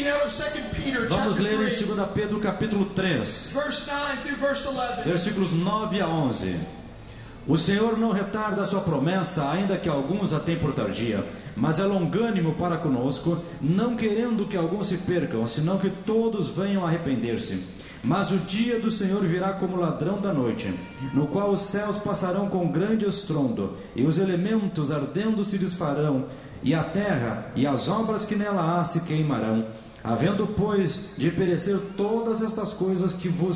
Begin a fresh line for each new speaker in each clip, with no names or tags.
Vamos ler em 2 Pedro capítulo 3, versículos 9 a 11. O Senhor não retarda a sua promessa, ainda que alguns a tenham por tardia, mas é longânimo para conosco, não querendo que alguns se percam, senão que todos venham a arrepender-se. Mas o dia do Senhor virá como ladrão da noite, no qual os céus passarão com grande estrondo, e os elementos ardendo se desfarão, e a terra e as obras que nela há se queimarão. Havendo, pois, de perecer todas estas coisas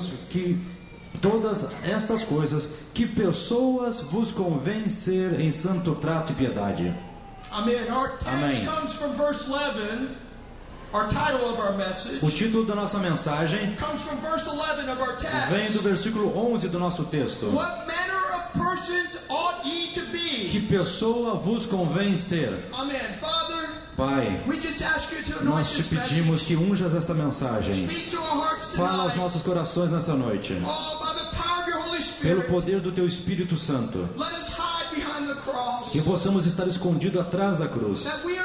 que pessoas vos convém ser em santo trato e piedade.
Amém. Our text comes from verse 11. Our title of our message.
O título da nossa mensagem
comes from verse 11 of our text.
Vem do versículo 11 do nosso texto.
What manner of persons ought ye to be?
Que pessoa vos convém ser?
Amém. Father,
Pai, nós te pedimos que unjas esta mensagem. Fala aos nossos corações nessa noite. Pelo poder do Teu Espírito Santo. Que possamos estar escondidos atrás da cruz.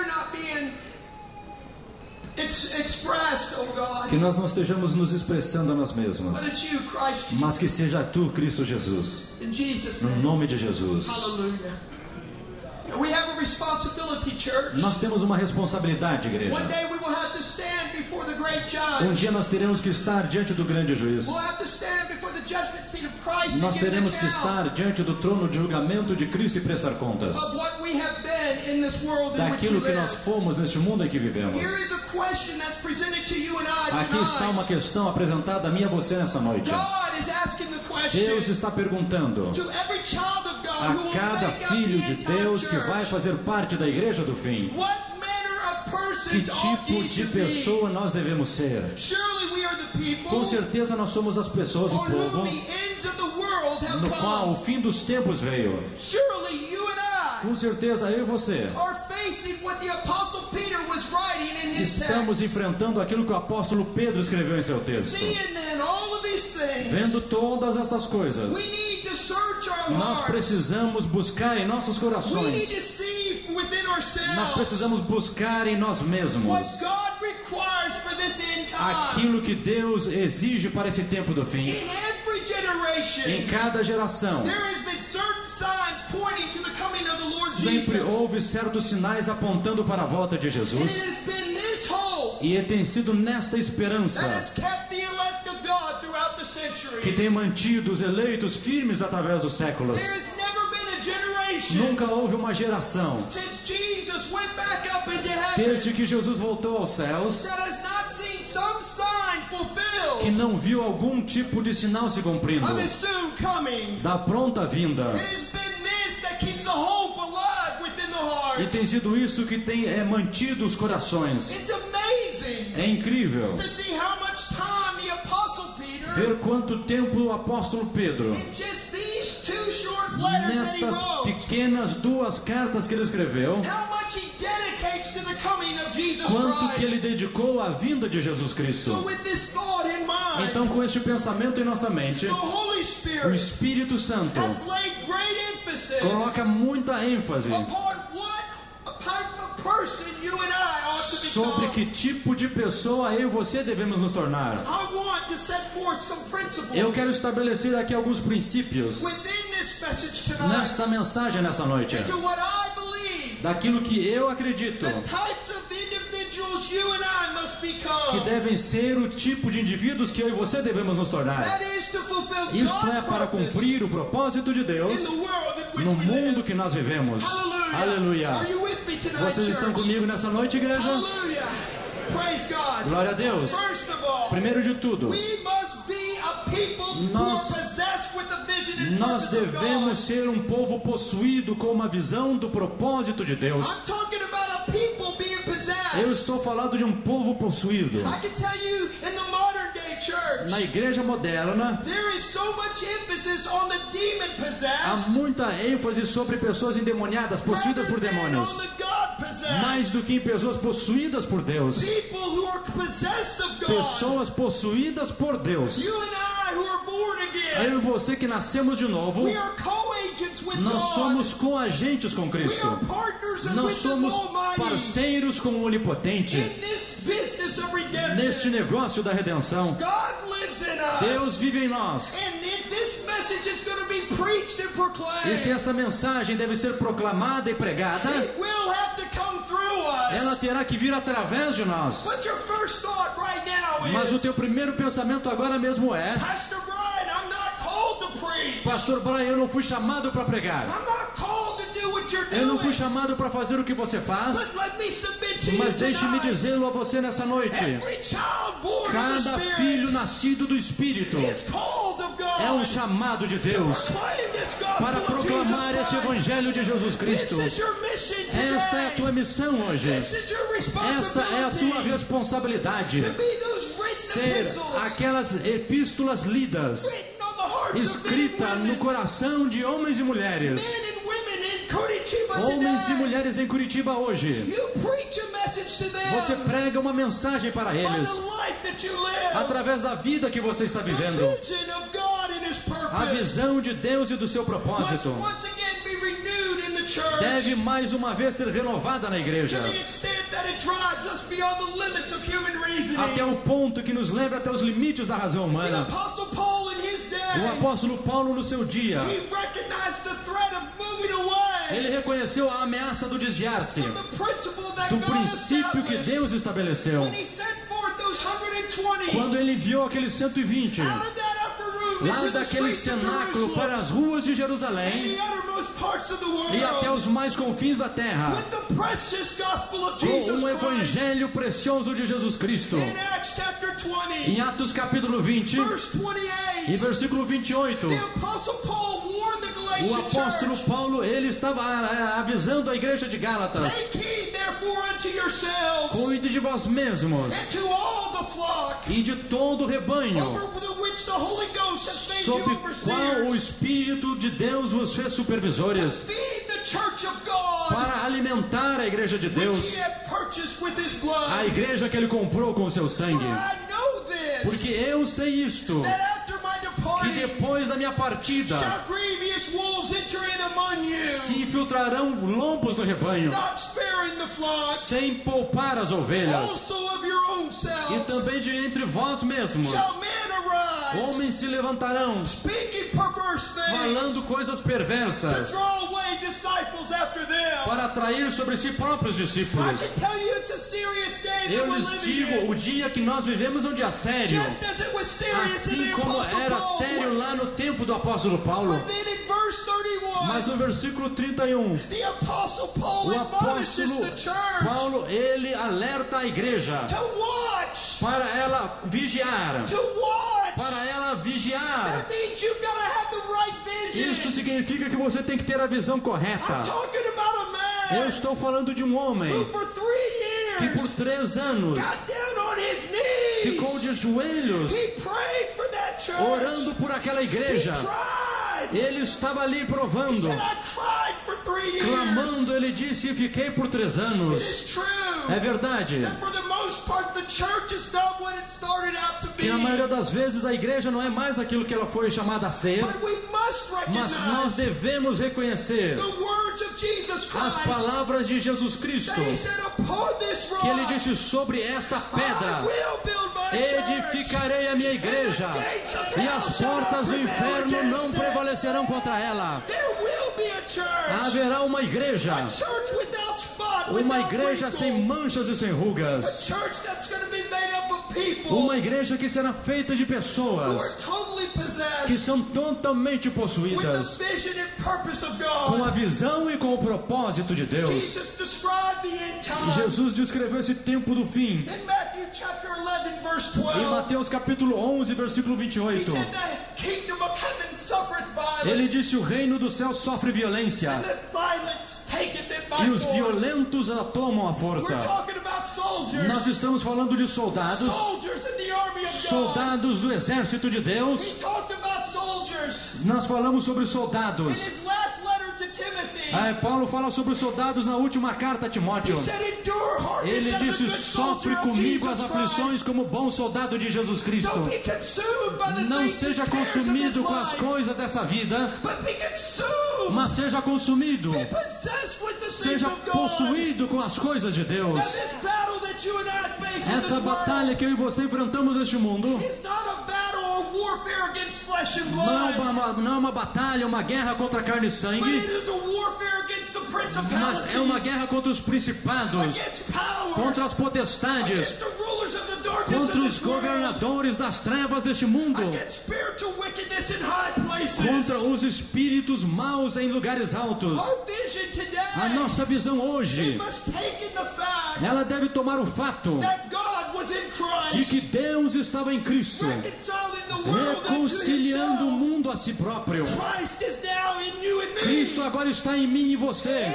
Que nós não estejamos nos expressando a nós mesmos, mas que seja Tu, Cristo Jesus. No nome de Jesus. Nós temos uma responsabilidade, igreja. Um dia nós teremos que estar diante do grande juiz. Nós teremos que estar diante do trono de julgamento de Cristo e prestar contas daquilo que nós fomos neste mundo em que vivemos. Aqui está uma questão apresentada a mim e a você nessa noite. Deus está perguntando a cada filho de Deus que vai fazer parte da igreja do fim: que tipo de pessoa nós devemos ser? Com certeza nós somos as pessoas, o povo no qual o fim dos tempos veio. Com certeza eu e você estamos enfrentando aquilo que o apóstolo Pedro escreveu em seu texto. Vendo todas estas coisas, nós precisamos buscar em nossos corações, nós precisamos buscar em nós mesmos aquilo que Deus exige para esse tempo do fim. Em cada geração sempre houve certos sinais apontando para a volta de Jesus, e tem sido nesta esperança que tem mantido os eleitos firmes através dos séculos. Nunca houve uma geração, desde que Jesus voltou aos céus, que não viu algum tipo de sinal se cumprindo da pronta vinda. E tem sido isso que tem mantido os corações. É incrível ver quanto tempo o apóstolo Pedro, nestas pequenas duas cartas que ele escreveu, quanto que ele dedicou à vinda de Jesus Cristo. Então, com este pensamento em nossa mente, o Espírito Santo coloca muita ênfase sobre que tipo de pessoa eu e você devemos nos tornar. Eu quero estabelecer aqui alguns princípios nesta mensagem nessa noite, daquilo que eu acredito que devem ser o tipo de indivíduos que eu e você devemos nos tornar. Isto é para cumprir o propósito de Deus no mundo que nós vivemos. Aleluia. Vocês estão comigo nessa noite, igreja? Glória a Deus. Primeiro de tudo, nós devemos ser um povo possuído com uma visão do propósito de Deus. Eu estou falando de um povo possuído. Na igreja moderna, há muita ênfase sobre pessoas endemoniadas, possuídas por demônios, mais do que em pessoas possuídas por Deus. Pessoas possuídas por Deus. Eu e você que nascemos de novo, nós somos coagentes com Cristo. Nós somos parceiros com o Onipotente
business of redemption.
Neste negócio da redenção,
God lives in us.
Deus vive em nós.
And if this message is going to be preached and proclaimed,
E se esta mensagem deve ser proclamada e pregada,
it will have to come through us.
ela terá que vir através de nós.
But your first thought right now
Mas o
is,
teu primeiro pensamento agora mesmo é:
Pastor Brian, I'm not called to preach.
Pastor Brian, eu não fui chamado para pregar.
I'm not called to do what you're
Eu não fui
doing.
chamado para fazer o que você faz.
But let me submit to
Mas
you
deixe-me
tonight.
dizê-lo a você nessa noite.
Every child born of the
Cada
Spirit
filho nascido do Espírito
is called of God
é um chamado de
to
Deus
proclaim this gospel
para
of
proclamar
Jesus
esse
Christ.
Evangelho de Jesus Cristo.
This is your mission today.
Esta é a tua missão hoje.
This is your
Esta é a tua
responsibility
responsabilidade.
to be those written
Ser
epistles
aquelas epístolas lidas,
written on the hearts of men
escrita
and
no
women,
coração de homens e mulheres.
men and women in Curitiba
Homens e
today.
mulheres em Curitiba hoje.
You preach a message to them
Você prega uma mensagem para
by
eles
the life that you live,
através da vida que você está
the
vivendo.
vision of God and His
A
purpose
visão de Deus e do seu
must
propósito
once again be renewed in the church
deve mais uma vez ser renovada na igreja,
to the extent that it drives us beyond the limits of human reasoning.
até o ponto que nos leva até os limites da razão
The
humana.
Apostle Paul in his
O
day,
apóstolo Paulo, no seu dia,
he recognized the threat of moving away
ele reconheceu a ameaça do desviar-se
from the principle that
do
God
princípio que
established
Deus estabeleceu.
when he sent forth those 120
Quando ele enviou aqueles 120
out of that upper room
lá
into the
daquele
streets of
cenáculo
Jerusalem
para as ruas de
and
Jerusalém
the uttermost parts of the world
e até os mais confins da terra,
with the precious gospel of
com
Jesus
um
Christ.
evangelho precioso de Jesus Cristo.
In Acts chapter 20,
Em Atos capítulo 20
verse
e
28,
versículo 28,
the Apostle Paul warned the
o
Galatian
apóstolo
church,
Paulo, ele estava avisando a igreja de Gálatas:
take heed therefore unto yourselves
cuide de vós mesmos
and to all the flock
e de todo o rebanho,
over the which the Holy Ghost has made
sob
you
qual o
overseers,
Espírito de Deus vos fez supervisores,
feed the church of God
para alimentar a igreja de
which
Deus,
he hath purchased with his
a
blood.
igreja que ele comprou com o seu
For
sangue.
I know this,
Porque eu sei isto,
that after my
que
departing
depois da minha partida
shall grievous wolves enter in among you,
se infiltrarão lobos no rebanho,
not sparing the flock,
sem poupar as ovelhas.
also of your own
E
selves
também de entre vós mesmos
shall men arise,
homens se levantarão,
speaking perverse things,
falando coisas
to
perversas,
draw away disciples after them.
para atrair sobre si próprios
I
discípulos.
can tell you it's a serious day that
Eu
we're
lhes
living
digo,
in.
o dia que nós vivemos é um dia sério,
Just as it was serious in
assim
the
como
Apostle
era
Paul's
sério
way.
lá no tempo do apóstolo Paulo.
But then in verse 31,
Mas no versículo 31,
the Apostle Paul
o
admonishes
apóstolo
the church
Paulo, ele alerta a igreja
to watch,
para ela vigiar,
to watch.
para ela vigiar.
That means you've got to have the right vision.
Isso significa que você tem que ter a visão
I'm
correta.
talking about a
Eu
man
estou falando de um homem
who for 3
que
years
por 3 anos
got down on his knees.
ficou de joelhos
He prayed for that church.
orando por aquela
He
igreja.
cried.
Ele estava ali
He
provando,
said, I cried for 3 years.
clamando. Ele disse: e fiquei por 3
It
anos.
is true.
É verdade
That for the most part, the church is not what it started out to be.
que na maioria das vezes a igreja não é mais aquilo que ela foi chamada a ser,
But we must
mas nós
recognize
devemos reconhecer
the words of Jesus
as
Christ.
palavras de Jesus Cristo,
That he said, upon this rock,
que ele disse: sobre esta
I
pedra
will build my church.
edificarei a minha igreja, e as portas do inferno não prevalecerão contra ela.
There will be a church.
Haverá uma igreja,
Church without spot,
uma
without
igreja
wrinkle.
sem manchas e sem
A
rugas,
church that's going to be made up of people
uma igreja que será feita de
who are
pessoas
totally
que
possessed
são totalmente
with
possuídas
the vision and purpose of
com
God.
a visão e com o propósito de Deus.
Jesus described the end
E
time
Jesus descreveu esse tempo do fim
in Matthew chapter 11 verse
em
12.
Mateus capítulo 11, versículo
He
28.
said the kingdom of heaven suffereth violence,
Ele disse: o reino do céu sofre violência
and the violence taketh it by
e os
force.
violentos a tomam à força.
We're talking about soldiers.
Nós estamos falando de soldados,
Soldiers in the army of God.
soldados do exército de Deus.
He talked about soldiers
Nós falamos sobre
in
soldados.
his last letter to Timothy.
Paulo fala sobre os soldados na última carta a Timóteo.
He said, endure hardness
Ele
as a
disse:
good
sofre
soldier of
comigo
Jesus
as aflições
Christ.
como bom soldado de Jesus Cristo.
Don't be consumed by the
Não
things
seja
and cares of this
consumido com as
life,
coisas dessa vida,
but be consumed.
mas seja consumido,
Be possessed with the things
seja
of God.
possuído com as coisas de Deus.
Now this battle that you and I face
Essa batalha que eu e você enfrentamos neste mundo não é uma batalha, uma guerra contra carne e sangue, mas é uma guerra contra os principados, contra as potestades, contra os governadores das trevas deste mundo, contra os espíritos maus em lugares altos. A nossa visão hoje, ela deve tomar o fato de que Deus estava em Cristo, reconciliando o mundo a si próprio. Cristo agora está em mim e você,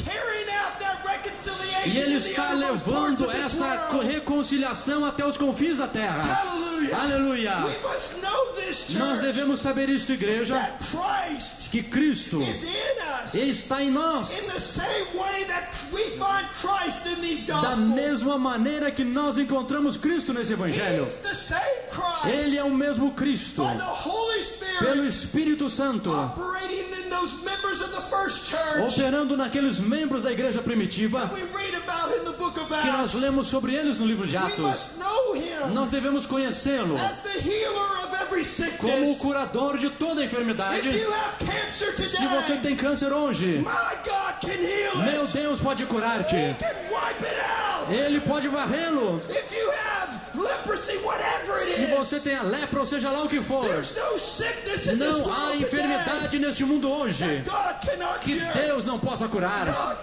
e Ele está levando essa reconciliação até os confins da terra. Aleluia! Nós devemos saber isto, igreja, que Cristo está em nós, da mesma maneira que nós encontramos Cristo nesse Evangelho. Ele é o mesmo Cristo, pelo Espírito Santo, operando naqueles membros da igreja primitiva que nós lemos sobre eles no livro de Atos. Nós devemos conhecê-lo como o curador de toda enfermidade. Se você tem câncer hoje, meu Deus pode curar-te. Ele pode varrê-lo. Se você tem a lepra, ou seja lá o que for, não há enfermidade neste mundo hoje que Deus não possa curar.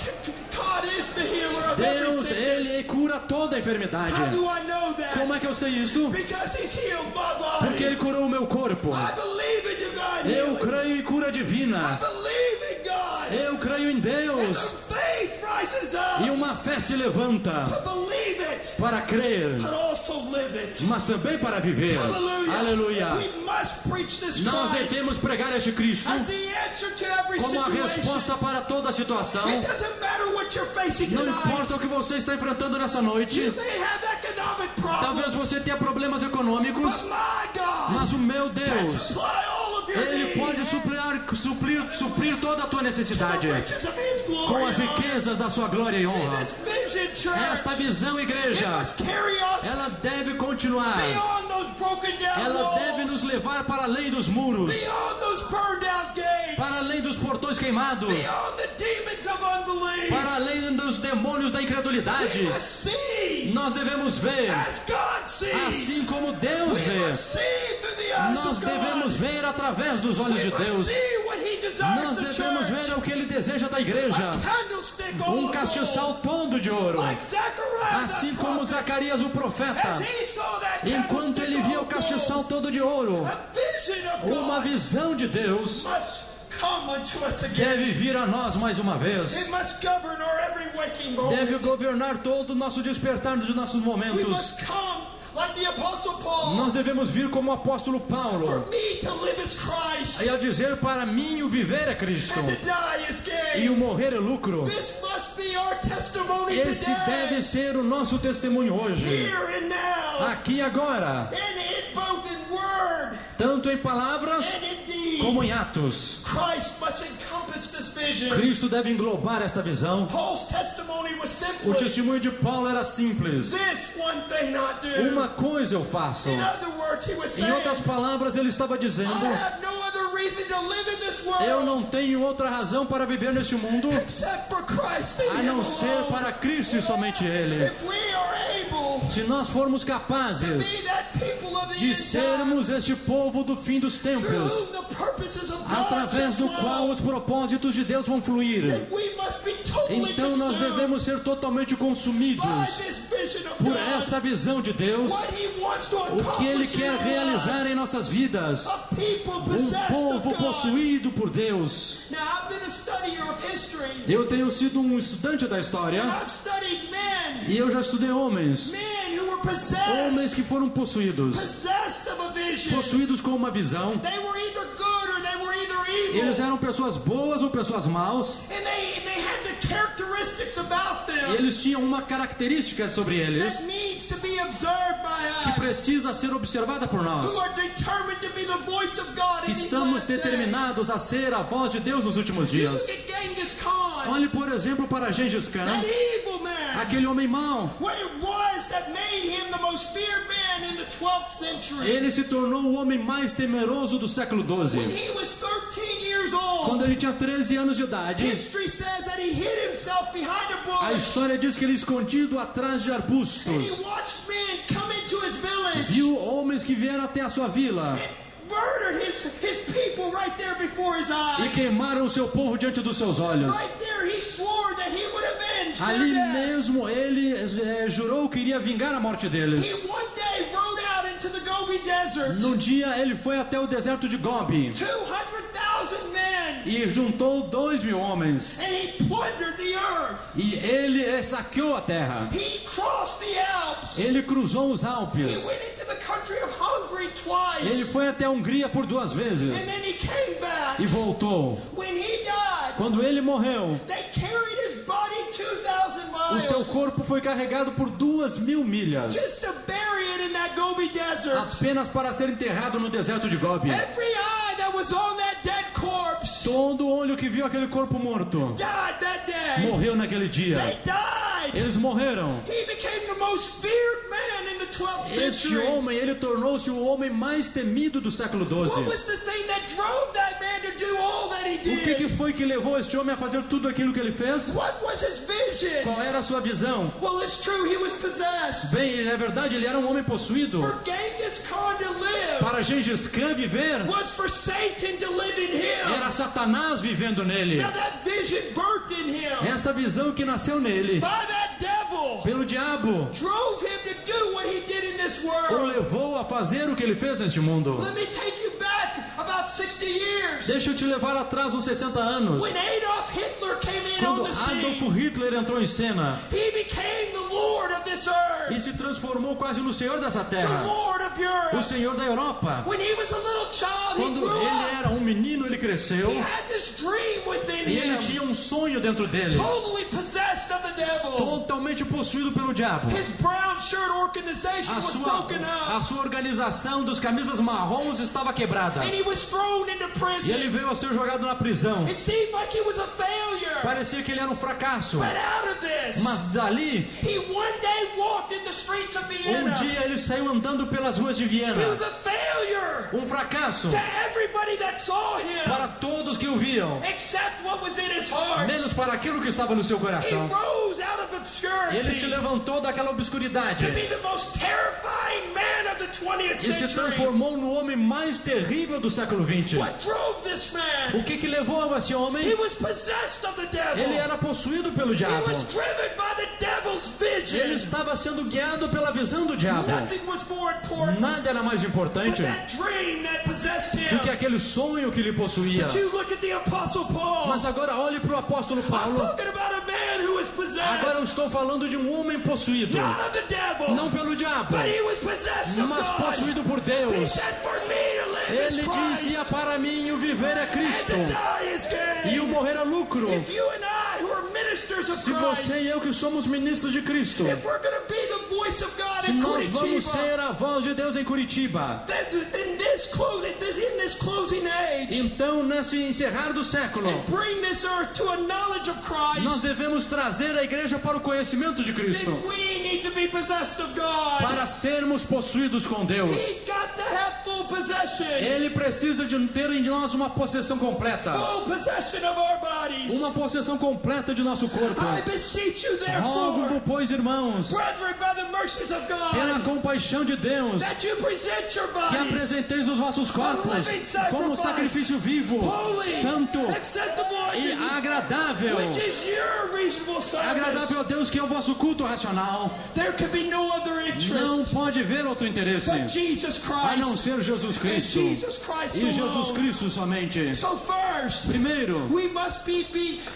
Deus, Ele cura toda a enfermidade. Como é que eu sei isto? Porque Ele curou o meu corpo. Eu creio em cura divina. Eu creio em Deus. E uma fé se levanta para crer, mas também para viver. Aleluia. Nós devemos pregar este Cristo como a resposta para toda a situação. Não importa o que você está enfrentando nessa noite. Talvez você tenha problemas econômicos, mas o meu Deus, Ele pode suprir toda a tua necessidade com as riquezas da sua glória e honra. Esta visão, igreja, ela deve continuar. Ela deve nos levar para além dos muros, para além dos portões queimados, para além dos demônios da incredulidade. Nós devemos ver assim como Deus vê. Nós devemos ver através dos olhos de Deus. Nós devemos ver o que Ele deseja da igreja. Um castiçal todo de ouro. Assim como Zacarias o profeta, enquanto ele via o castiçal todo de ouro, uma visão de Deus deve vir a nós mais uma vez. Deve governar todo o nosso despertar dos nossos momentos. Nós devemos vir como o apóstolo Paulo, e a dizer: para mim o viver é Cristo e o morrer é lucro. Esse deve ser o nosso testemunho hoje, aqui e agora, tanto em palavras como em atos. Cristo deve englobar esta visão. O testemunho de Paulo era simples: uma coisa eu faço. Em outras palavras, ele estava dizendo: eu não tenho outra razão para viver neste mundo a não ser para Cristo e somente Ele. Se nós formos capazes de sermos este povo do fim dos tempos, através do qual os propósitos de Deus vão fluir, então nós devemos ser totalmente consumidos por esta visão de Deus, o que Ele quer realizar em nossas vidas. Um povo possuído por Deus. Eu tenho sido um estudante da história, e eu já estudei homens que foram possuídos com uma visão. Eles eram pessoas boas ou pessoas maus, e eles tinham uma característica sobre eles que precisa ser observada por nós, que estamos determinados a ser a voz de Deus nos últimos dias. Olhe, por exemplo, para Gengis Khan, aquele homem mau.
most feared man in the 12th century.
Ele se tornou o homem mais temeroso do século XII.
When he was 13 years old,
quando ele tinha 13 anos de idade,
history says that he hid himself behind a bush.
A história diz que ele escondido atrás de arbustos.
And he watched men come into his village.
Viu homens que vieram até a sua vila.
Murdered his people right there before his eyes.
E queimaram o seu povo diante dos seus olhos.
Right there he swore that he would avenge
Ali
their death.
mesmo ele jurou que iria vingar a morte deles.
He one day rode out into the Gobi Desert.
Num dia ele foi até o deserto de Gobi.
200,000 men.
E juntou 2.000 homens.
And he plundered the earth.
E ele saqueou a terra.
He crossed the Alps.
Ele cruzou os
He
Alpes.
went into the country of Hungary twice.
Ele foi até a Hungria por 2 vezes.
And then he came back.
E voltou.
When he died,
Quando ele morreu,
they carried his body 2,000
o
miles.
seu corpo foi carregado por 2.000 milhas.
Just to bury it in that Gobi Desert.
Apenas para ser enterrado no deserto de Gobi.
Every eye that was on that dead corpse
Todo olho que viu aquele corpo morto
died that day.
morreu naquele dia.
They died.
Eles morreram.
He became the most feared man in the 12th
Este
century.
homem, ele tornou-se o homem mais temido do século
What
XII.
was the thing that drove that man to do all that he
O que
did?
foi que levou este homem a fazer tudo aquilo que ele fez?
What was his vision?
Qual era a sua visão?
Well, it's true, he was possessed.
Bem, é verdade, ele era um homem possuído.
For Genghis Khan to live
Para Gengis Khan viver,
was for Satan to live in
era
him.
Satanás vivendo nele.
Now that vision birthed in him
Essa visão que nasceu nele,
by that devil
pelo diabo,
drove him to do what he did in this
o
world.
levou a fazer o que ele fez neste mundo.
Let me take you back about 60 years.
Deixa eu te levar atrás uns 60 anos.
When Adolf Hitler came in
Quando
on the scene,
Adolf Hitler entrou em cena
he became the Lord of this earth,
e se transformou quase no senhor dessa
the
terra,
Lord of
o
Europe.
senhor da Europa.
When he was a little child, he
Quando
grew
ele
up.
era um menino, ele cresceu
He had this dream within
e ele
him,
tinha um sonho dentro dele,
totally possessed of the devil.
totalmente possuído pelo diabo.
His brown shirt organization was broken
A
up,
sua organização dos camisas marrons estava quebrada.
and he was thrown into
E ele
prison.
veio a ser jogado na prisão.
It seemed like he was a failure.
Parecia que ele era um fracasso.
But out of this,
Mas dali,
he one day walked in the streets of Vienna.
dia ele saiu andando pelas ruas de Viena.
He was a failure
Um fracasso
to everybody that saw him,
para todos que o viam,
except what was in his heart.
menos para aquilo que estava no seu
He
coração.
rose out of
Ele se
obscurity
levantou daquela obscuridade
to be the most terrifying man of the 20th
e se
century.
transformou no homem mais terrível do século XX.
What drove this man?
O que levou a esse
He
homem?
was possessed of the devil.
Ele era possuído pelo
He
diabo.
was driven by the devil's
Ele
vision.
estava sendo guiado pela visão do diabo.
Nothing was more important
Nada era mais
but
importante
that dream that possessed
do que
him.
aquele sonho que lhe possuía.
But you look at the Apostle Paul.
Mas agora olhe para o apóstolo
I'm
Paulo.
talking about a man who was
Agora eu
possessed,
estou falando de um homem possuído,
not of the devil,
não pelo diabo,
but he was possessed of
mas
God.
possuído por
He
Deus.
said, for me to live is
Ele
Christ,
dizia: para mim o viver é
and
Cristo
to die is
e o
gain.
morrer é lucro.
If you and I, who are ministers of
Se
Christ,
você e eu que somos ministros de Cristo,
if we're going to be the voice of God
se
in
nós vamos
Curitiba,
ser a voz de Deus em Curitiba,
then in this closing age,
então nesse encerrar do século,
bring this earth to a knowledge of Christ,
nós devemos trazer a igreja para o conhecimento de Cristo,
then we need to be possessed of God.
para sermos possuídos com Deus.
He's got to have full possession.
Ele precisa de ter em nós uma possessão completa,
Full possession of our bodies.
uma possessão completa de nosso corpo.
I beseech you,
Rogo-vos,
therefore,
pois, irmãos,
brethren, by the mercies of
pela
God,
compaixão de Deus,
that you present your
que
bodies
apresenteis os vossos corpos como sacrifício vivo,
holy,
santo
acceptable unto
e
you,
agradável.
which is your reasonable
Agradável
service.
a Deus, que é o vosso culto racional.
There can be no other
Não
interest
pode haver outro interesse
but Jesus
a não
Christ
ser Jesus
and
Cristo
Jesus Christ
e Jesus
alone.
Cristo somente.
So first,
Primeiro,
we must be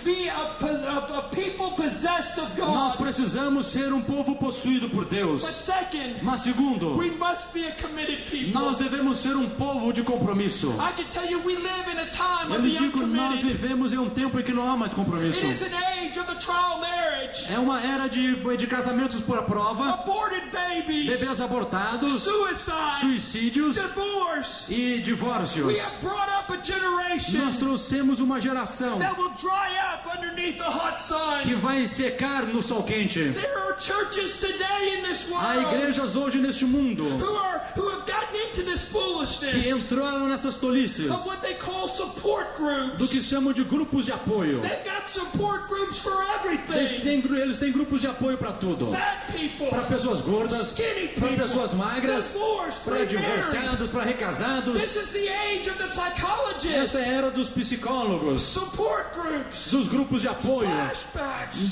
a people possessed of
nós
God.
precisamos ser um povo possuído por
But
Deus.
second,
Mas segundo,
we must be a committed people.
nós devemos ser um povo de compromisso.
I can tell you, we live in a time
Eu
of
lhe
the
digo, nós
uncommitted.
vivemos em um tempo em que não há mais compromisso.
It is an age of the trial marriage,
É uma era de casamentos por prova,
aborted babies,
bebês abortados,
suicides,
suicídios
divorce.
e divórcios.
We have brought up a generation
Nós trouxemos uma geração
that will dry up underneath the hot
que
sun.
vai secar no sol quente.
There are churches today in this world
Há igrejas hoje neste mundo
who have gotten into this foolishness
que entraram nessas tolices
of what they call support groups.
do que chamam de grupos de apoio.
They've got support groups for everything.
Eles têm grupos de apoio para tudo.
Fat people,
Para pessoas gordas,
skinny
para
people,
pessoas magras,
divorced,
para
remarried.
divorciados, para recasados.
This is the age of the psychologists.
Essa é a era dos psicólogos,
Support groups,
dos grupos de apoio,
flashbacks.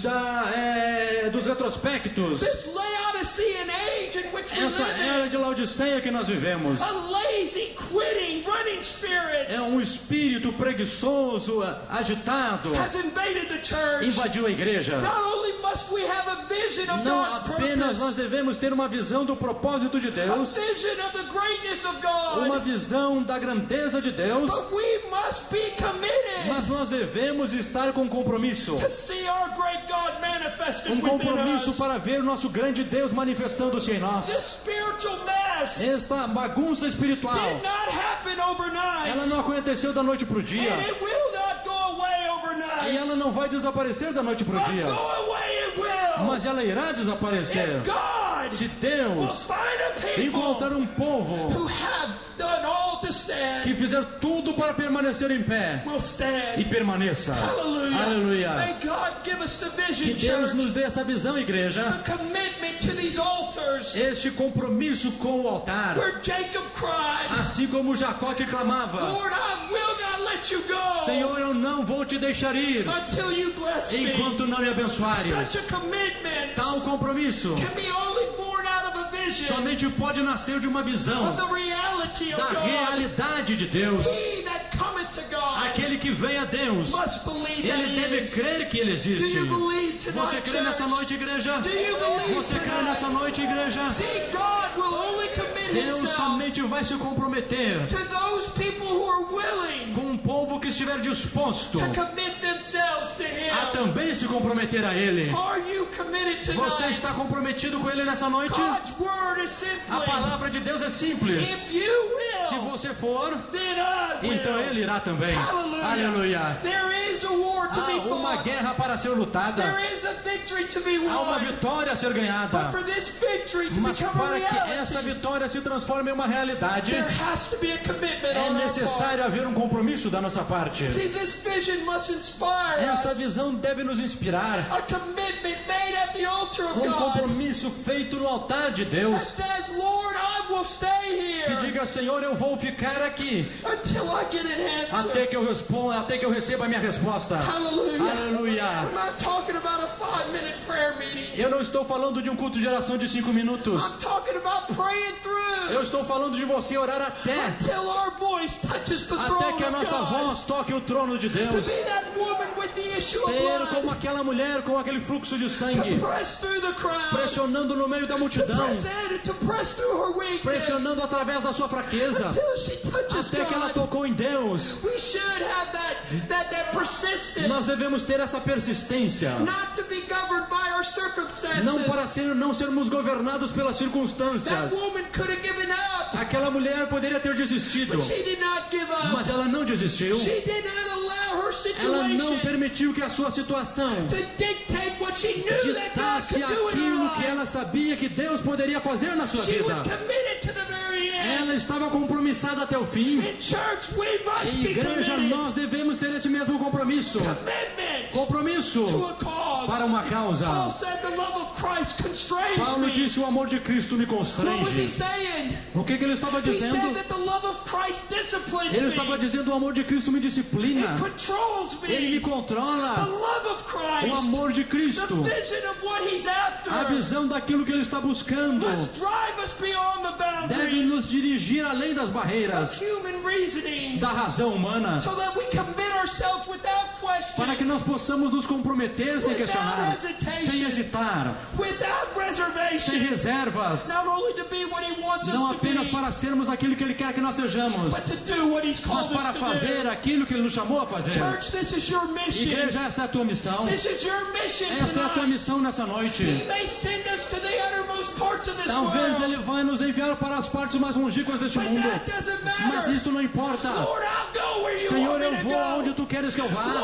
dos retrospectos.
This Laodicean age in which we
Essa
live in.
era de Laodiceia que nós vivemos
A lazy, quitting, running spirit
é um espírito preguiçoso, agitado,
has invaded the church.
invadiu a igreja.
Not only must we have a vision of
Não
God's
apenas nós
purpose,
devemos ter uma visão do propósito de
a
Deus,
vision of the greatness of
uma
God,
visão da grandeza de Deus,
but we must be committed
mas nós devemos estar com compromisso.
to see our great God manifested
Um
within
compromisso
us.
para ver o nosso grande Deus manifestando-se em nós.
This spiritual mess
Esta bagunça espiritual,
did not happen overnight,
ela não aconteceu da noite para o dia.
and it will not go away
E
overnight.
ela não vai desaparecer da noite para o
But
dia.
go away it will.
Mas ela irá desaparecer.
If God
Se
will
Deus
find a people
encontrar um povo
who have done all to stand,
que fizer tudo para permanecer em pé
will stand.
e permaneça.
Hallelujah.
Aleluia.
May God give us the vision,
Que Deus
church,
nos dê essa visão, igreja.
the commitment to these altars
Este compromisso com o altar.
where Jacob cried,
Assim como Jacó que clamava:
Lord, I will not let you go
Senhor, eu não vou te deixar ir
until you bless me.
enquanto não me abençoares.
Such a commitment
Tal compromisso
can be only born out of a vision
somente pode nascer de uma visão
of the reality of
da
God.
realidade de Deus.
He that cometh to God
Aquele que vem a Deus,
must believe that
ele
he
deve
is.
crer que ele
Do
existe.
you believe tonight,
Você crê nessa
church?
noite, igreja?
Do you believe
Você crê
tonight?
nessa noite, igreja?
See, God will only commit
Deus
himself
somente vai se comprometer
to those people who are willing
com um povo que estiver disposto
to commit themselves to him.
a também se comprometer a Ele.
Are you committed
Você
tonight?
está comprometido com Ele nessa noite?
God's word is
A
simply,
palavra de Deus é simples.
if you
Se
will,
você for,
then I will.
então Ele irá também.
Hallelujah.
Aleluia.
There is a war to be
Há uma
fought.
guerra para ser lutada.
There is a victory to be
Há uma
won.
vitória a ser ganhada.
But for this victory to
Mas
become a
para que
reality,
essa vitória se transforme em uma realidade,
there has to be a commitment
é
on our part.
necessário haver um compromisso da nossa parte.
See, this vision must inspire
Esta
us.
visão deve nos inspirar.
A commitment made at the altar of
Um
God
compromisso feito no altar de
that
Deus.
says, Lord, I will stay
Que
here
diga: Senhor, eu vou ficar aqui
until I get an answer.
até que eu responda, até que eu receba a minha resposta.
Hallelujah.
Aleluia.
I'm not talking about a 5-minute prayer meeting.
Eu não estou falando de um culto de oração de 5 minutos.
I'm talking about praying through
Eu estou falando de você orar até
until our voice touches the
até
throne
que a
of
nossa
God.
voz toque o trono de
To
Deus.
be that woman with the issue of
Ser
blood.
como aquela mulher com aquele fluxo de sangue,
To press through the crowd.
pressionando no meio da
To
multidão,
press in and to press through her weakness.
pressionando através da sua fraqueza,
Until she touches
até que ela
God.
tocou em Deus.
We should have that persistence.
Nós devemos ter essa persistência,
Not to be governed by our circumstances.
não sermos governados pelas
That
circunstâncias.
woman could have given up.
Aquela mulher poderia ter desistido,
She did not give up.
mas ela não desistiu.
She did not allow her
Ela não
situation
permitiu que a sua situação
to dictate what she knew that God
ditasse
could do in
aquilo
her
que
life.
ela sabia que Deus poderia fazer na sua
She was
vida.
committed to the very end.
Ela estava compromissada até o fim.
In church, we must
Em
be
igreja,
committed.
nós devemos ter esse mesmo compromisso.
Commitment
Compromisso
to a cause.
para uma causa.
Paul said the love of Christ constrains
Paulo
me.
disse: o amor de Cristo me
What was he
constrange.
saying?
O que ele estava
He
dizendo?
said that the love of Christ disciplines
Ele
me.
estava dizendo: o amor de Cristo me disciplina.
It controls me.
Ele me
The
controla.
love of Christ.
O amor de
The
Cristo.
vision of what he's after.
A visão daquilo que ele está buscando
Must drive us beyond the
deve
boundaries
nos dirigir além das
of
barreiras
human reasoning,
da razão humana,
so that we commit ourselves without question,
para que nós possamos nos comprometer sem questionar, sem hesitar,
without
sem
reservation,
reservas,
not only to be what he wants
não
us to
apenas
be,
para sermos aquilo que ele quer que nós sejamos,
but to do what he's
mas
called us
para
to
fazer
do.
aquilo que ele nos chamou a fazer.
Church, this is your mission.
Igreja, essa é a tua missão.
This is your mission
Esta é a tua
tonight.
missão nessa noite.
He may send us to the uttermost parts of this
Talvez
world,
ele vai nos enviar para as partes mais longínquas deste
but
mundo,
that doesn't
mas
matter.
isto não importa.
Lord, I'll go where you
Senhor,
want me
eu
to
vou
go.
aonde tu queres que eu vá.
Lord, I'll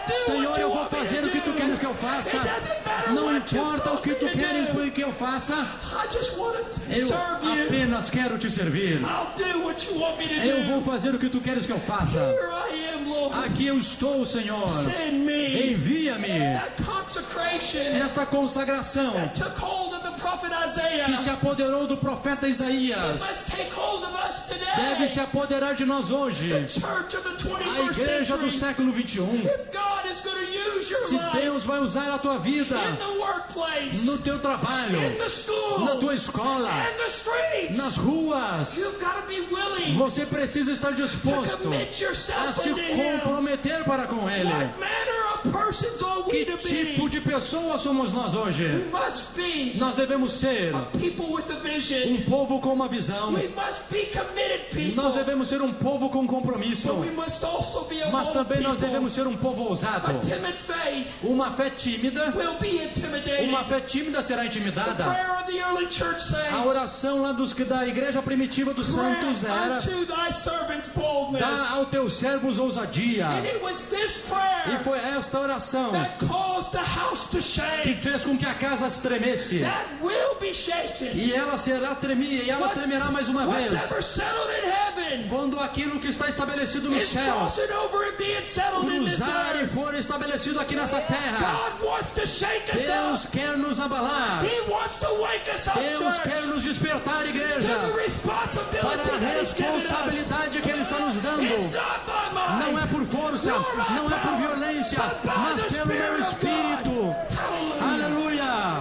Senhor, eu vou fazer o que tu queres que eu faça. Não importa o que tu queres que eu faça. Eu apenas quero te servir. Eu vou fazer o que tu queres que eu faça. Aqui eu estou, Senhor. Envia-me. Esta consagração que se apoderou do profeta Isaías deve se apoderar de nós hoje. A igreja do século 21. Se Deus vai usar a tua vida no teu trabalho, na tua escola, nas ruas, você precisa estar disposto a se comprometer para com Ele. Que tipo de pessoa somos nós hoje? Nós devemos ser um povo com uma visão. Nós devemos ser um povo com compromisso. Mas também nós devemos ser um povo ousado. Uma fé tímida. Uma fé tímida será intimidada. A oração lá da igreja primitiva dos santos era: dá aos teus servos ousadia. E foi esta oração que fez com que a casa se tremesse. E ela tremerá mais uma vez. Quando aquilo que está estabelecido no céu cruzar e for estabelecido aqui nessa terra, Deus quer nos abalar. Deus quer nos despertar, igreja, para a responsabilidade que Ele está nos dando. Não é por força, não é por violência, mas pelo meu Espírito. Aleluia!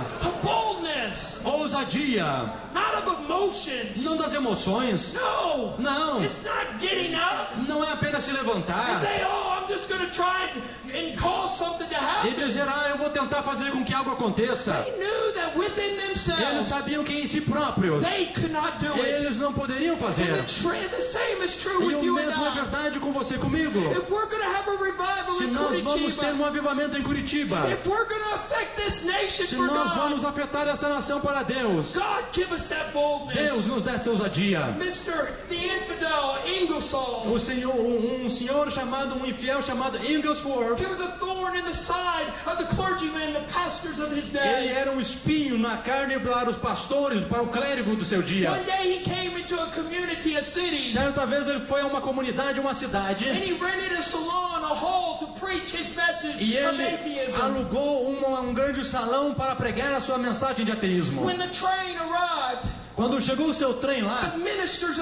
Ousadia. Não das emoções. Não. Não é apenas se levantar e dizer: eu vou tentar fazer com que algo aconteça. Eles sabiam que em si próprios eles não poderiam fazer. E o mesmo é verdade com você e comigo. Se nós vamos ter um avivamento em Curitiba, se nós vamos afetar essa nação para Deus, Deus nos dá esta ousadia. Um senhor chamado, um infiel chamado Inglesworth, ele era um espinho na carne para os pastores, para o clérigo do seu dia. Certa vez ele foi a uma comunidade, uma cidade, e ele alugou um grande salão para pregar a sua mensagem de ateísmo. Quando chegou o seu trem lá, os ministros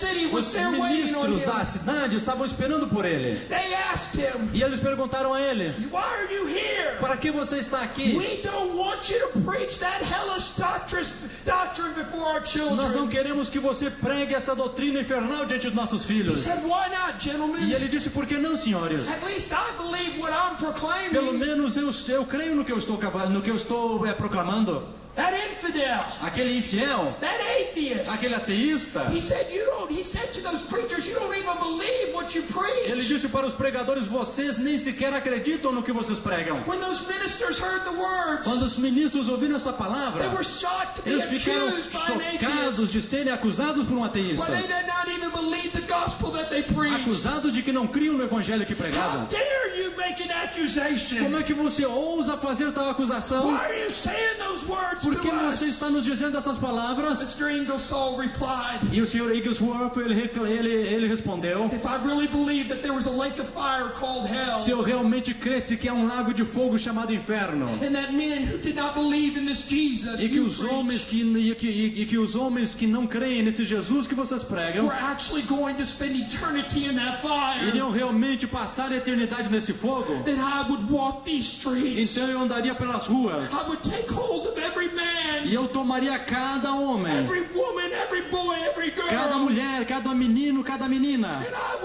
da cidade estavam esperando por ele. E eles perguntaram a ele: para que você está aqui? Nós não queremos que você pregue essa doutrina infernal diante dos nossos filhos. E ele disse: por que não, senhores? Pelo menos eu creio no que eu estou proclamando. Aquele infiel, aquele ateísta, ele disse para os pregadores: vocês nem sequer acreditam no que vocês pregam. Quando os ministros ouviram essa palavra, eles ficaram chocados de serem acusados por um ateísta, acusados de que não criam no evangelho que pregavam. Como é que você ousa fazer tal acusação? Por que você está nos dizendo essas palavras? E o Sr. Inglesworth, ele respondeu: se eu realmente cresce que há um lago de fogo chamado inferno, e que os homens que não creem nesse Jesus que vocês pregam iriam realmente passar a eternidade nesse fogo, então eu andaria pelas ruas e eu tomaria cada homem, cada mulher, cada menino, cada menina,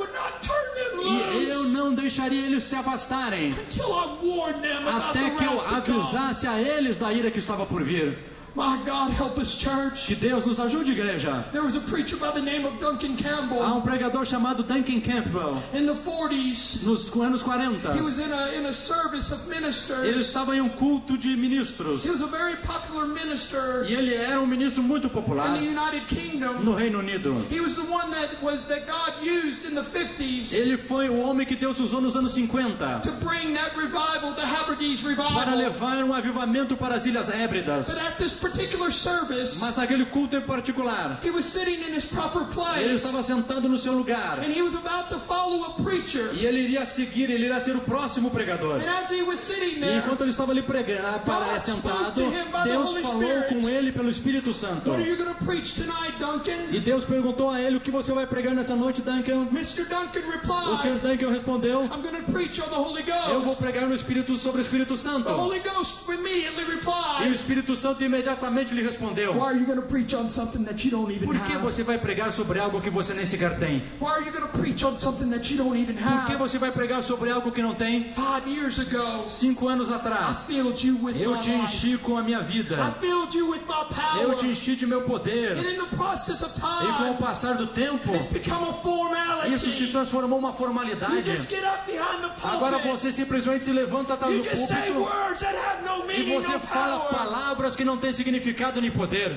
e eu não deixaria eles se afastarem até que eu avisasse a eles da ira que estava por vir.
My God help us, church.
Que Deus nos ajude, igreja.
There was a preacher by the name of Duncan Campbell.
Há pregador chamado Duncan Campbell.
In the 40s.
Nos anos 40.
He was in a service of ministers.
Ele estava em culto de ministros.
He was a very popular minister.
E ele era ministro muito popular.
In the United Kingdom.
No Reino Unido.
He was the one that God used in the 50s.
Ele foi o homem que Deus usou nos anos 50.
To bring that revival, the Hebrides revival.
Para levar avivamento para as Ilhas Hébridas.
But at this particular service,
mas naquele culto em particular,
he was sitting in his proper place.
Ele estava sentado no seu lugar.
And he was about to follow a preacher.
E ele iria seguir, ele iria ser o próximo pregador.
And as he was sitting there,
e enquanto ele estava ali pregando, sentado, Deus falou com ele pelo Espírito Santo.
What are you going to preach tonight, Duncan?
E Deus perguntou a ele: o que você vai pregar nessa noite, Duncan?
Mr. Duncan replied,
o Sr. Duncan respondeu:
I'm going to preach on the Holy Ghost.
Eu vou pregar no Espírito, sobre o Espírito Santo.
The Holy Ghost immediately replied,
e o Espírito Santo imediatamente lhe respondeu:
Why are you going to preach on something that you don't even
Por que você vai pregar sobre algo que você nem sequer tem?
Why are you going to preach on something that you don't even have?
Por que você vai pregar sobre algo que não tem?
5 years ago,
5 anos atrás,
I filled you with
eu te enchi com a minha vida.
I filled you with my power.
Eu te enchi de meu poder.
And in the process of time,
e com o passar do tempo,
it's become a formality.
Isso se transformou uma formalidade.
You just get up behind the pulpit.
Agora você simplesmente se levanta atrás do púlpito e você fala palavras que não têm significado nem poder.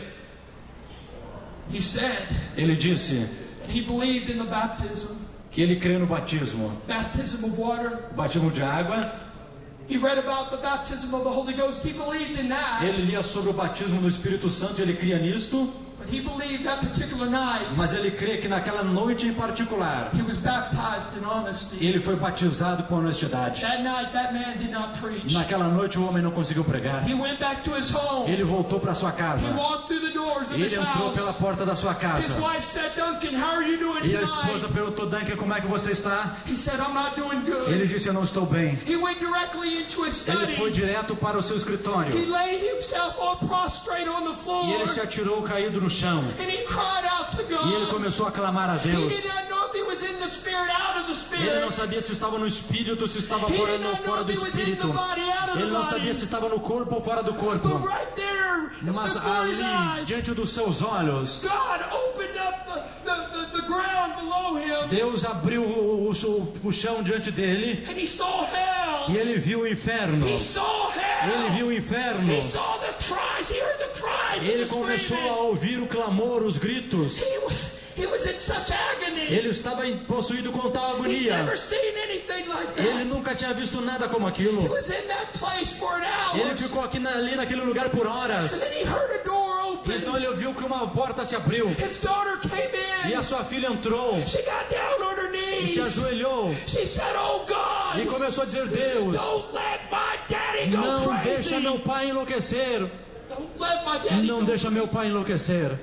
He said,
ele disse
he believed in the baptism,
que ele crê no batismo.
Baptism of water.
Batismo de água.
He read about the baptism of the Holy Ghost. He believed in that.
Ele lia sobre o batismo do Espírito Santo e ele cria nisto.
But he believed that particular night,
mas ele crê que naquela noite em particular,
he was baptized in honesty.
Ele foi batizado com honestidade.
That night, that man did not preach.
Naquela noite o homem não conseguiu pregar.
He went back to his home.
Ele voltou para sua casa.
He walked through the doors of
ele entrou pela porta da sua casa.
His wife said, Duncan, how are you doing tonight?
E a esposa perguntou: Duncan, como é que você está?
He said, I'm not doing good.
Ele disse: eu não estou bem.
He went directly into his study.
Ele foi direto para o seu escritório.
He laid himself all prostrate on the floor.
E ele se atirou caído no chão.
And he cried out to God.
E ele começou a clamar a Deus.
He did not know if he was in the spirit, out of the spirit.
Ele não sabia se estava no espírito, se estava fora do espírito. Ele não sabia se estava no corpo ou fora do corpo.
But right there,
mas ali, diante dos seus olhos,
God opened up the ground below him.
Deus abriu o chão diante dele.
And he saw hell.
E ele viu o inferno.
He saw hell.
Ele viu o inferno.
He saw the cries. He heard the cries.
Ele começou a ouvir o clamor, os gritos.
He was in such agony.
Ele estava possuído com tal agonia.
He's never seen anything like that.
Ele nunca tinha visto nada como aquilo.
He was in that place for an hour.
Ele ficou ali naquele lugar por horas.
And then he heard a door open.
Então ele ouviu que uma porta se abriu.
His daughter came in.
E a sua filha entrou.
She got down on her knees.
E se ajoelhou.
She said, "Oh God."
E começou a dizer: Deus,
don't let my daddy go
não
crazy.
deixa meu pai enlouquecer.
Don't let my daddy
não deixa meu pai enlouquecer.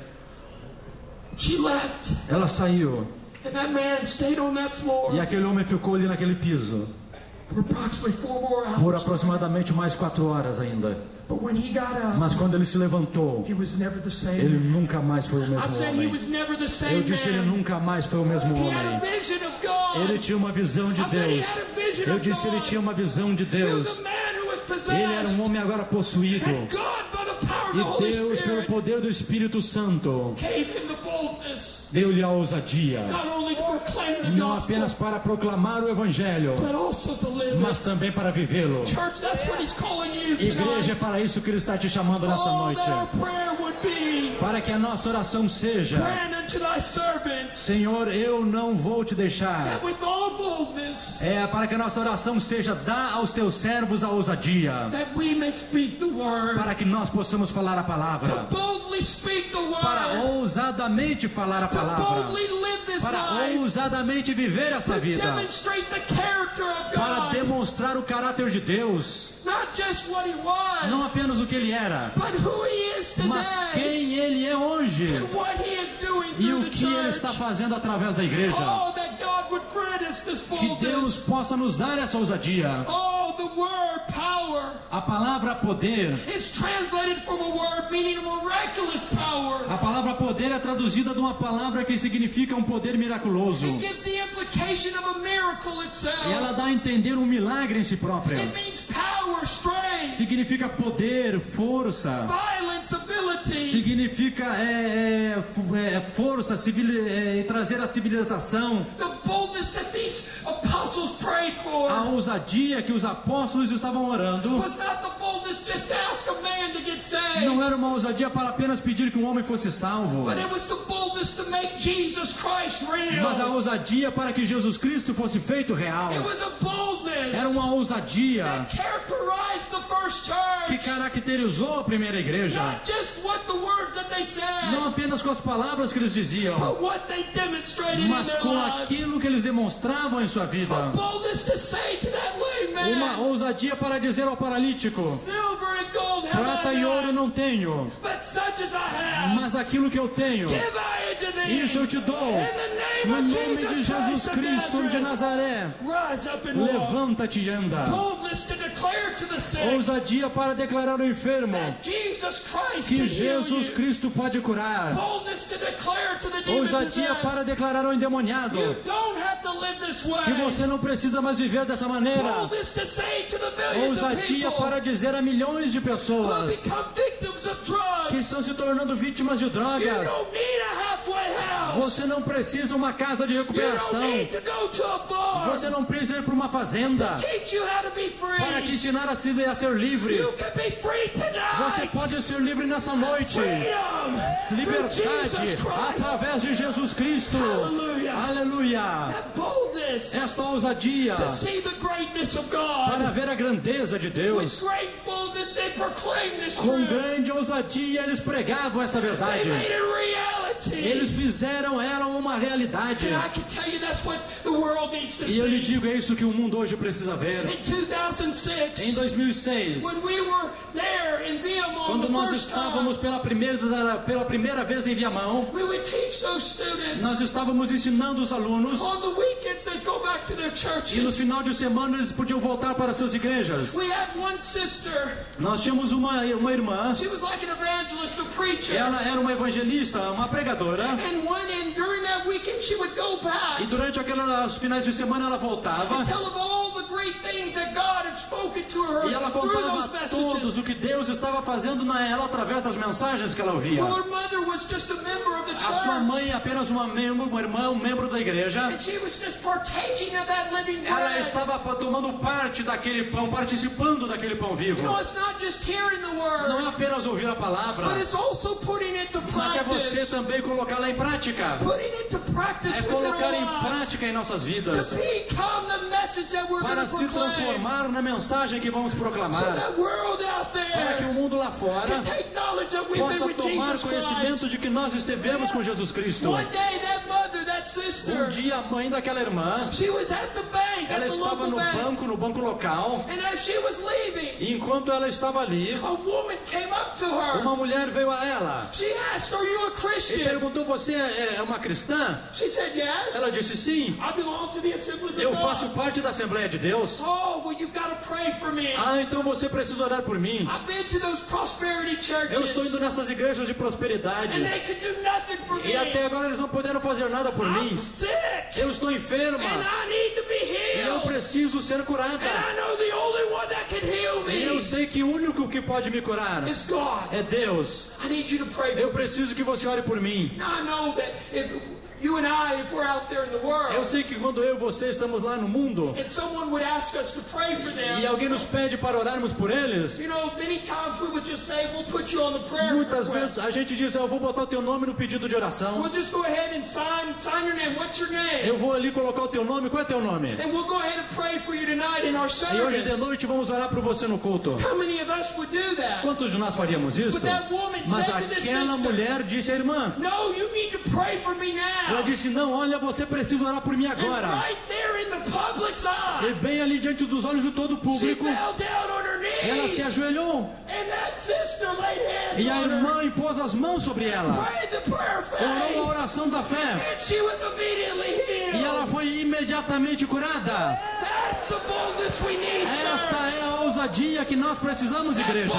She left.
Ela saiu.
And that man stayed on that floor.
E aquele homem ficou ali naquele piso.
For approximately 4 more hours.
Por aproximadamente mais 4 horas ainda.
But when he got up,
mas quando ele se levantou,
he was never the same
ele
man.
nunca mais foi o mesmo homem.
He was never the same
Eu disse: ele nunca mais foi o mesmo homem.
He had a vision of God.
Ele tinha uma visão de Deus. Eu disse: ele tinha uma visão de Deus. Ele era um homem agora possuído. E Deus, pelo poder do Espírito Santo, deu-lhe a ousadia, não apenas para proclamar o Evangelho, mas também para vivê-lo. Igreja, é para isso que Ele está te chamando nessa noite. Para que a nossa oração seja: Senhor, eu não vou te deixar. Para que a nossa oração seja: dá aos teus servos a ousadia, para que nós possamos falar a palavra, para ousadamente falar a palavra, para ousadamente viver essa vida, para demonstrar o caráter de Deus. Não apenas o que ele era, mas quem ele é hoje e o que ele está fazendo através da igreja. Que Deus possa nos dar essa ousadia. A palavra poder, a palavra poder é traduzida de uma palavra que significa um poder miraculoso. E ela dá a entender um milagre em si própria. Significa poder, força, significa força, trazer a civilização. A ousadia que os apóstolos estavam orando não era uma ousadia para apenas pedir que um homem fosse salvo, mas a ousadia para que Jesus Cristo fosse feito real. Era uma ousadia que caracterizou a primeira igreja, não apenas com as palavras que eles diziam, mas com aquilo que eles demonstravam em sua vida. Uma ousadia para dizer ao paralítico: prata e ouro não tenho, mas aquilo que eu tenho, isso eu te dou. No nome de Jesus Cristo de Nazaré, levanta-te e anda. Ousadia para declarar ao enfermo que Jesus Cristo pode curar. Ousadia para declarar ao endemoniado que você não precisa mais viver dessa maneira. Ousadia para dizer a milhões de pessoas que estão se tornando vítimas de drogas: você não precisa uma casa de recuperação. Você não precisa ir para uma fazenda para te ensinar a ser livre. Você pode ser livre nessa noite. Liberdade através de Jesus Cristo. Aleluia. Esta ousadia para ver a grandeza de Deus. Com grande ousadia eles pregavam esta verdade. Eles fizeram ela uma realidade. E eu lhe digo, é isso que o mundo hoje precisa ver. Em 2006, quando nós estávamos pela primeira vez em Viamão, nós estávamos ensinando os alunos, e no final de semana eles podiam voltar para suas igrejas. Nós tínhamos uma irmã. Ela era uma evangelista, uma pregadora. E durante aqueles finais de semana ela voltava e ela contava todos o que Deus estava fazendo ela através das mensagens que ela ouvia. A sua mãe apenas um membro da igreja. Ela estava tomando parte daquele pão, participando daquele pão vivo. Não é apenas ouvir a palavra, mas é você também colocá-la em prática. É colocar em prática em nossas vidas, para se transformar na mensagem que vamos proclamar, para que o mundo lá fora possa tomar conhecimento de que nós estivemos com Jesus Cristo. Um dia a mãe daquela irmã, ela estava no banco local, e enquanto ela estava ali, uma mulher veio a ela e perguntou: você é uma cristã? Ela disse: sim, eu faço parte da Assembleia de Deus. Então você precisa orar por mim. Eu estou indo nessas igrejas de prosperidade e até agora eles não puderam fazer nada por mim. Eu estou enferma e eu preciso ser curada. E eu sei que o único que pode me curar é Deus. Eu preciso que você ore por mim. Eu sei que quando eu e você estamos lá no mundo e alguém nos pede para orarmos por eles, muitas vezes a gente diz: eu vou botar o teu nome no pedido de oração. Eu vou ali colocar o teu nome. Qual é o teu nome? E hoje de noite vamos orar por você no culto. Quantos de nós faríamos isso? Mas aquela mulher disse à irmã, ela disse: não, olha, você precisa orar por mim agora. E bem ali diante dos olhos de todo o público, ela se ajoelhou e a irmã impôs as mãos sobre ela, orou a oração da fé, e ela foi imediatamente curada. Esta é a ousadia que nós precisamos, igreja.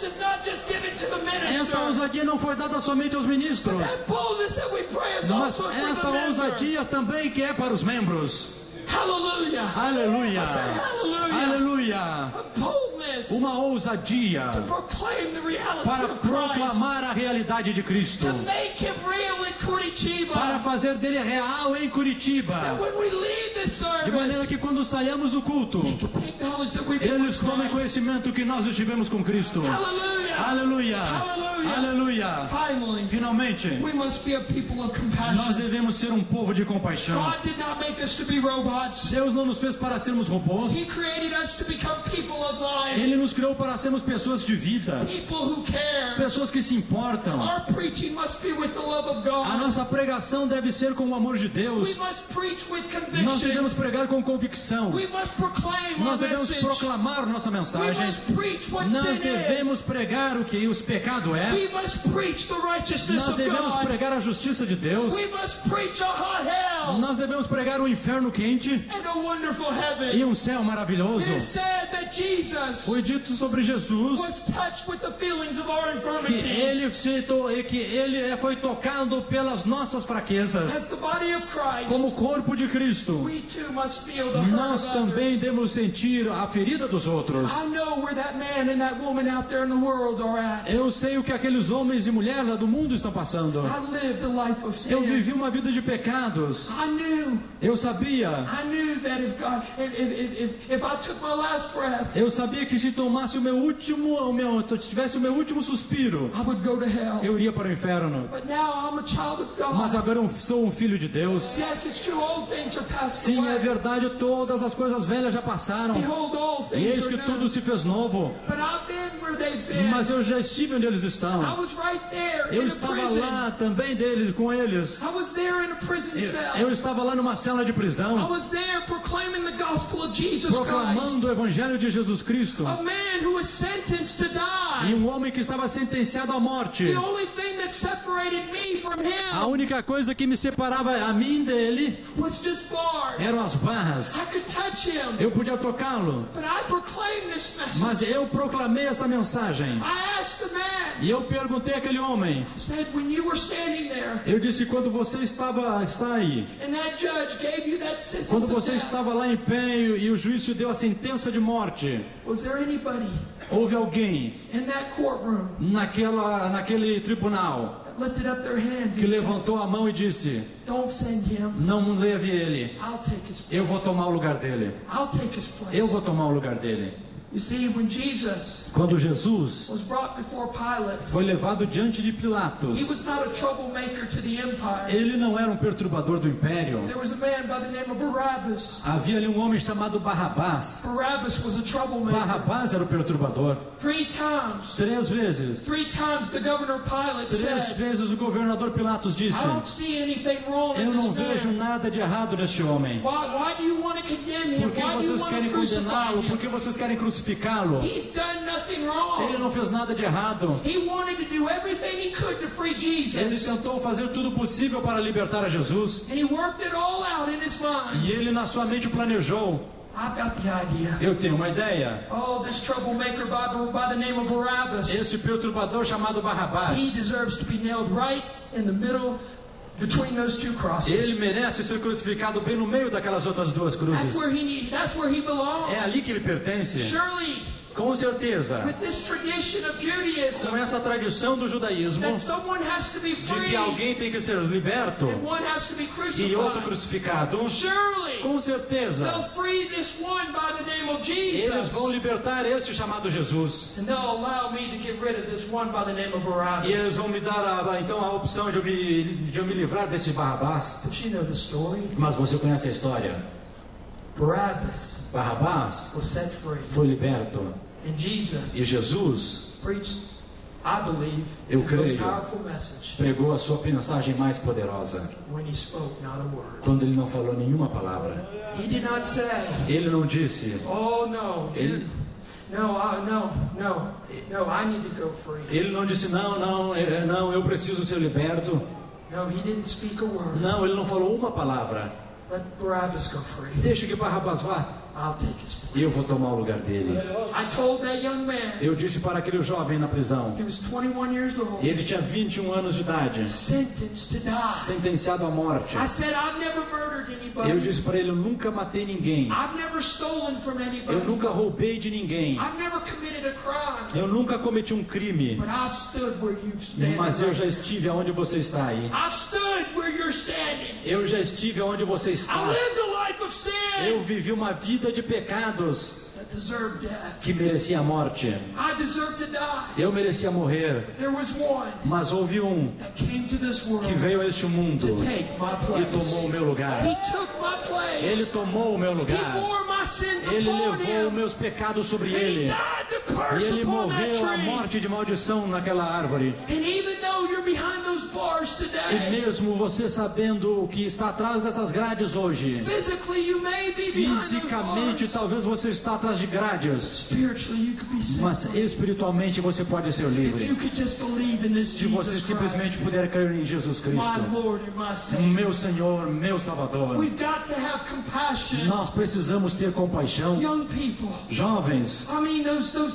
Esta ousadia não foi dada somente aos ministros, mas esta ousadia também que é para os membros. Aleluia. Aleluia. uma ousadia para proclamar a realidade de Cristo, para fazer dele real em Curitiba, de maneira que quando saímos do culto, eles tomem conhecimento que nós estivemos com Cristo. Aleluia, aleluia. Finalmente, nós devemos ser um povo de compaixão. Deus não nos fez para sermos robôs. Ele nos criou para sermos pessoas de vida, pessoas que se importam. A nossa pregação deve ser com o amor de Deus. Nós devemos pregar com convicção. Nós devemos proclamar nossa mensagem. Nós devemos pregar o que o pecado é. Nós devemos pregar a justiça de Deus. Nós devemos pregar o inferno quente e um céu maravilhoso. Foi dito sobre Jesus que ele foi tocado pelas nossas fraquezas. Como corpo de Cristo, nós também devemos sentir a ferida dos outros. Eu sei o que aqueles homens e mulheres lá do mundo estão passando. Eu vivi uma vida de pecados. Eu sabia. Eu sabia que se tomasse tivesse o meu último suspiro, eu iria para o inferno. Mas agora eu sou um filho de Deus. Sim, é verdade, todas as coisas velhas já passaram. E eis que tudo se fez novo. Mas eu já estive onde eles estão. Eu estava lá também com eles. Eu estava lá numa cela de prisão, proclamando o Evangelho de Jesus Cristo. E um homem que estava sentenciado à morte. A única coisa que me separava a mim dele eram as barras. Eu podia tocá-lo, mas eu proclamei esta mensagem. E eu perguntei àquele homem, eu disse, quando você está aí, quando você estava lá em pé e o juiz te deu a sentença de morte, houve alguém naquele tribunal que levantou a mão e disse, não leve ele, eu vou tomar o lugar dele. Eu vou tomar o lugar dele. Quando Jesus foi levado diante de Pilatos, ele não era um perturbador do império. Havia ali um homem chamado Barrabás. Barrabás era o perturbador. 3 vezes. 3 vezes o governador Pilatos disse, eu não vejo nada de errado neste homem. Por que vocês querem condená-lo? Por que vocês querem crucificá-lo? Ele não fez nada de errado. Ele tentou fazer tudo possível para libertar a Jesus. E ele na sua mente planejou. Eu tenho uma ideia. Esse perturbador chamado Barrabás, ele merece ser crucificado bem no meio daquelas outras 2 cruzes. É ali que ele pertence. Com certeza, com essa tradição do judaísmo, de que alguém tem que ser liberto e outro crucificado, com certeza, eles vão libertar esse chamado Jesus. E eles vão me dar então a opção de eu me livrar desse Barrabás. Mas você conhece a história? Barrabás foi liberto. E Jesus, eu creio, pregou a sua mensagem mais poderosa quando ele não falou nenhuma palavra. Ele não disse, ele não disse, não, eu preciso ser liberto. Não, ele não falou uma palavra.
Let Barabbas go free.
Deixa que Barrabás vá.
I'll take his place.
E eu vou tomar o lugar dele.
I told that young man.
Eu disse para aquele jovem na prisão.
He was 21 years old.
Ele tinha 21 anos de idade.
Sentenced to die.
Sentenciado à morte.
I said, I've never murdered anybody.
Eu disse para ele, eu nunca matei ninguém.
I've never stolen from anybody.
Eu nunca roubei de ninguém.
I've never committed a crime.
Eu nunca cometi um crime.
But I've stood where you stand.
Mas eu já estive aonde você está aí.
I've stood where you're standing.
Eu já estive aonde você está.
I lived a life of sin.
Eu vivi uma vida de pecados
That deserved death.
que merecia a morte.
I deserved to die.
Eu merecia morrer.
There was one
Mas houve um
that came to this world
que veio a este mundo
to take my place.
e tomou o meu lugar.
He took my place.
Ele tomou o meu
He
lugar.
bore my sins
Ele
upon
levou
him.
os meus pecados sobre
And he
ele.
died the
E
curse
ele
upon that
morreu a
tree.
morte de maldição naquela árvore.
And even though you're behind those bars
E
today,
mesmo você sabendo o que está atrás dessas grades hoje,
physically you may be behind those
fisicamente
bars.
talvez você está atrás de grades,
Spiritually you could be set
mas
free.
espiritualmente você pode ser
If you
livre.
could just believe in this
Se você
Jesus
simplesmente
Christ,
puder crer em Jesus
my
Cristo,
Lord and my Savior.
meu Senhor, meu Salvador.
We've got to have compassion.
Nós precisamos ter compaixão.
Young people.
Jovens,
I mean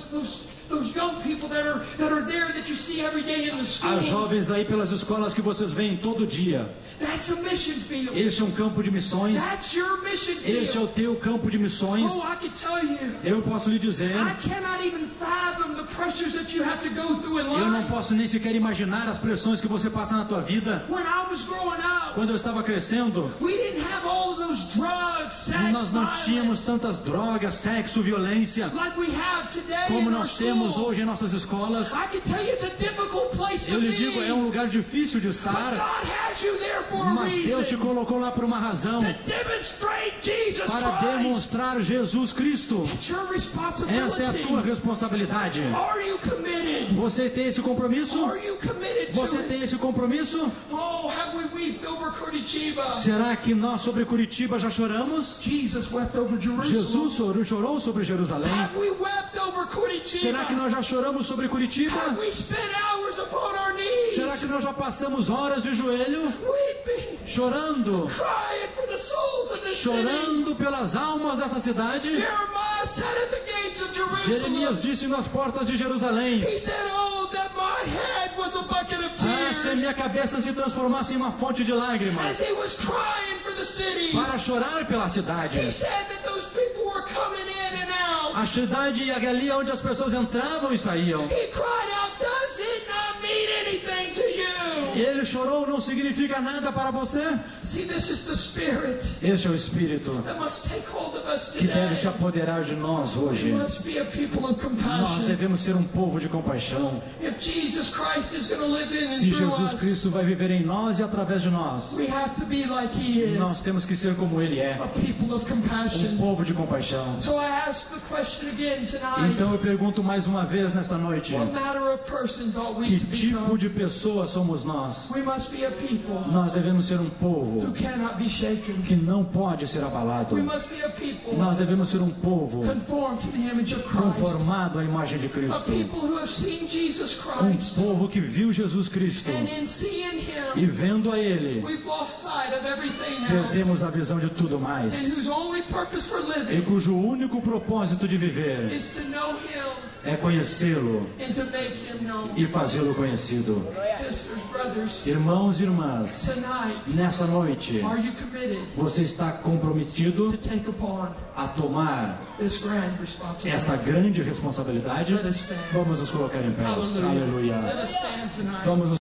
those young people that are there that you see every day in the
há
schools.
jovens aí pelas escolas que vocês veem todo dia.
That's a mission field.
Esse é um campo de missões.
That's your mission
Esse é o
field.
teu campo de missões.
Oh, I can tell you.
Eu posso lhe dizer,
I cannot even fathom the pressures that you have to go through in
eu não
life.
posso nem sequer imaginar as pressões que você passa na tua vida.
When I was growing up,
Quando eu estava crescendo,
we didn't have all of those drugs, sex,
nós não
violence,
tínhamos tantas drogas, sexo, violência
like we have today
como
in our
nós temos
schools.
hoje em nossas escolas.
I can tell you it's a difficult place to
Eu lhe
be.
digo, é um lugar difícil de
But
estar,
God has you there for a
mas Deus te
reason.
colocou lá por uma razão,
To demonstrate Jesus
para
Christ.
demonstrar Jesus Cristo.
It's your
Essa é a tua
responsibility.
responsabilidade.
Are you committed?
Você tem esse compromisso?
Are you committed
Você
to
tem
it?
esse compromisso?
Oh, have we wept over Curitiba?
Será que nós sobre Curitiba já choramos?
Jesus wept over Jerusalem.
Jesus chorou sobre Jerusalém?
Have we wept over Curitiba?
Será que nós já choramos sobre Curitiba?
Have we spent hours upon our knees?
Será que nós já passamos horas de joelho,
Weeping,
chorando,
crying for the souls of this city?
chorando pelas almas dessa cidade?
Jeremiah said at the gates of Jerusalem.
Jeremias disse nas portas de Jerusalém:
He said, "Oh, that my head was a bucket of
ah, se a minha
tears."
cabeça se transformasse em uma fonte de lágrimas,
As he was crying for the city,
para chorar pela cidade.
he said that those people were coming in and out.
A cidade e ali onde as pessoas entravam e saíam.
He cried out, "Does it not mean anything to you?"
Ele chorou, não significa nada para você?
See, this is the Spirit
Este é o Espírito
that must take hold of us
que deve se
today.
apoderar de nós
We
hoje.
must be a people of
Nós
compassion.
devemos ser um povo de compaixão.
If Jesus Christ is going to live in
Se
and through
Jesus
us,
Cristo vai viver em nós e através de nós,
we have to be like He is,
nós temos que ser como Ele é,
a people of
um
compassion.
povo de compaixão.
So I ask the question again tonight.
Então eu pergunto mais uma vez nesta noite:
What manner of persons ought we
que
to
tipo
become?
de pessoa somos nós?
We must be a people
Nós devemos ser um
who
povo
cannot be shaken.
que não pode ser abalado.
We must be a people
Nós devemos ser um povo
conformed to the image of Christ.
conformado à imagem de
A
Cristo.
people who have seen Jesus
Um
Christ.
povo que viu Jesus Cristo
And in seeing
e
Him,
vendo a Ele,
we've lost sight of everything else.
perdemos a visão de tudo
And
mais.
whose only purpose for
E
living
cujo único propósito de viver
is to know Him
é conhecê-lo
and to make Him known.
e fazê-lo conhecido.
Sisters, brothers,
Irmãos e irmãs,
tonight,
nessa noite,
are you committed
você está comprometido
to take upon
a tomar
this grand responsibility?
esta grande responsabilidade?
Let us stand.
Vamos nos colocar em pé.
Hallelujah.
Aleluia.
Let us stand tonight.
Vamos nos